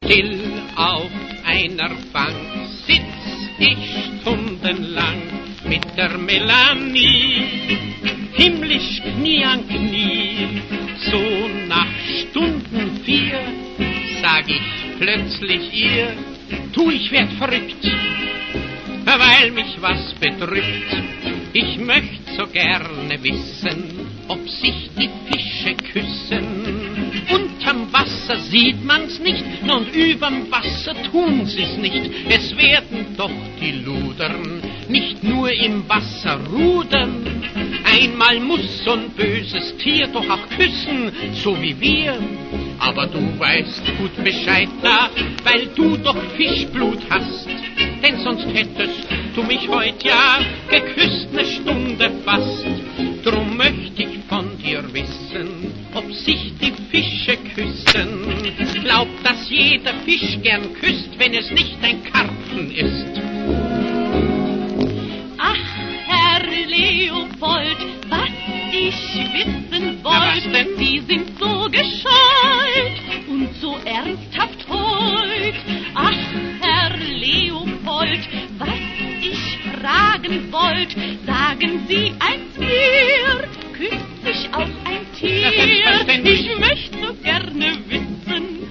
Still auf einer Bank sitz ich stundenlang mit der Melanie, himmlisch Knie an Knie. So nach Stunden 4 sag ich plötzlich ihr, du, ich werd verrückt, weil mich was bedrückt. Ich möcht so gerne wissen, ob sich die Fische küssen. Unterm Wasser sieht man's nicht, und überm Wasser tun sie's nicht. Es werden doch die Ludern nicht nur im Wasser rudern. Einmal muss so'n böses Tier doch auch küssen, so wie wir. Aber du weißt gut Bescheid, na, weil du doch Fischblut hast. Denn sonst hättest du mich heut ja geküsst 'ne Stunde fast. Drum möcht ich von dir wissen, ob sich die Fische küssen. Glaub, dass jeder Fisch gern küsst, wenn es nicht ein Karpfen ist. Ach, Herr Leopold, was ich wissen wollt, Sie sind so gescheut und so ernsthaft heut. Ach, Herr Leopold, was ich fragen wollt, sagen Sie eins mir.